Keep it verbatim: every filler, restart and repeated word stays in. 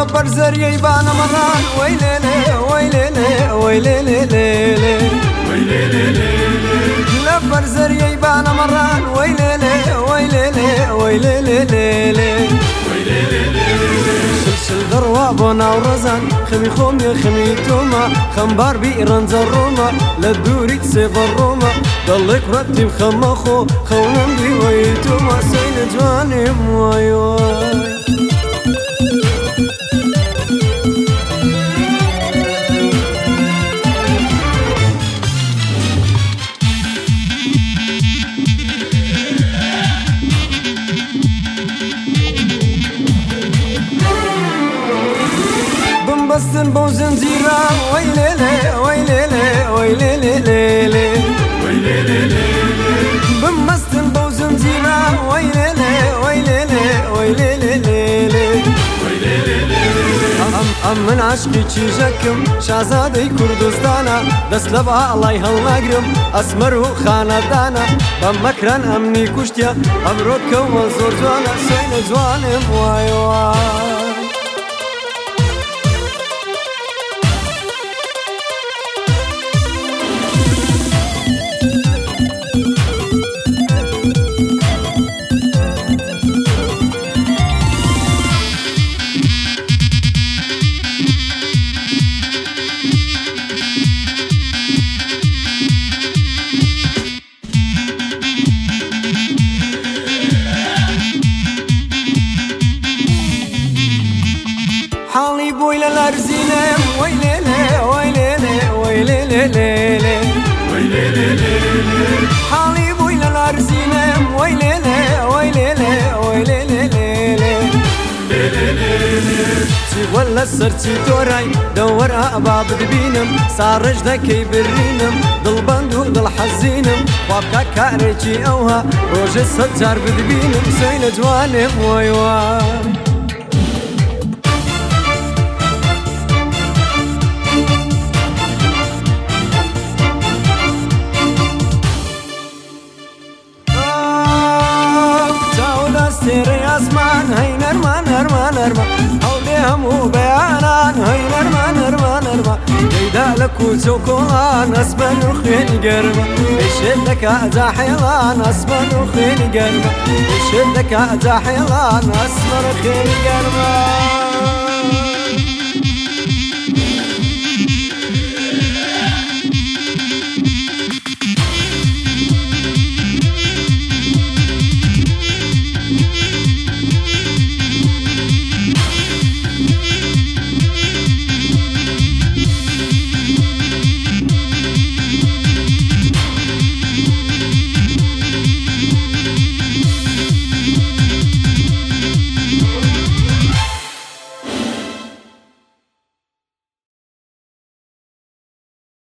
برزري بان مران ويلي ويلي ويلي لا برزري بان مران ويلي ويلي ويلي سلسل ذروة بنا ورزان خمي خومي خمي توما خمبار بإيران زروما لدوري تسيب الروما ضلك رتب خمخو خونم بي ويتوما سين جواني مواي واي بستن بو زنزيرة ويلي ويلي ويلي بمستن بو زنزيرة ويلي ويلي ويلي أم أم من عشقي تشيجكم شازادي كردستانا دس لبها الله يهلناقرم أسمر خاندانا بمكران أمني كشتيا أمرودك ومنزور جوانا سين جوانم واي واي حالي بوي للارزينم ويلي ويلي ويلي حالي بوي للارزينم ويلي ويلي ويلي ولا السرتي توراي دور أباب دبينم صارج ذكي برينم ضل بندو ضل حزينم وابكا كاريجي أوها روج الستار بدبينم سين جوانم واي واي سيري أسمان هاي نرمان نرمان نرمان حولي همو بيانان هاي نرمان نرمان نرمان جيدا لك وشوكولان أسمان وخين قربا إيش لك أجا حيلان أسمان وخين قربا إيش لك أجا حيلان أسمان وخين قربا